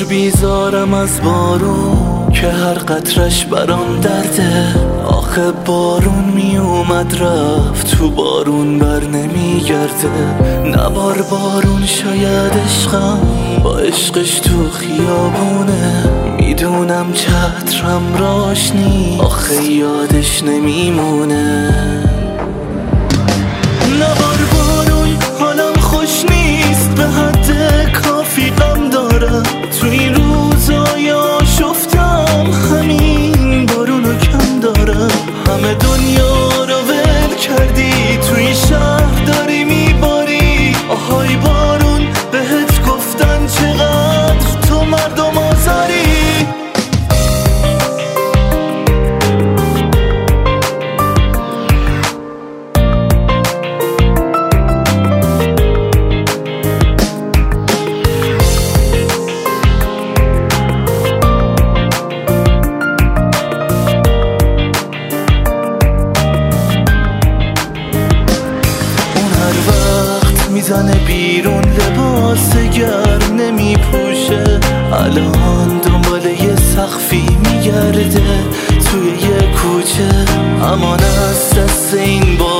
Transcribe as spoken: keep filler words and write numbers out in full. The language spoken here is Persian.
بیزارم از بارون که هر قطرش برام درده. آخه بارون می اومد رفت، تو بارون بر نمیگرده. نبار بارون شاید عشقم با عشقش تو خیابونه. میدونم چترم راش نی، آخه یادش نمیمونه. نبار بارون حالم خوش نیست، به حد کافی غم دارم. تو این روزای آشفتم همین بارونو کم دارم. همه دنیا رو ول کردی، تو این شهر داری میباری. آهای بارون بهت گفتن چقدر تو مردم آزاری. میزنه بیرون لباس گرم نمی پوشه. الان دنبال یه سقفی میگرده توی یه کوچه. امان از دست این با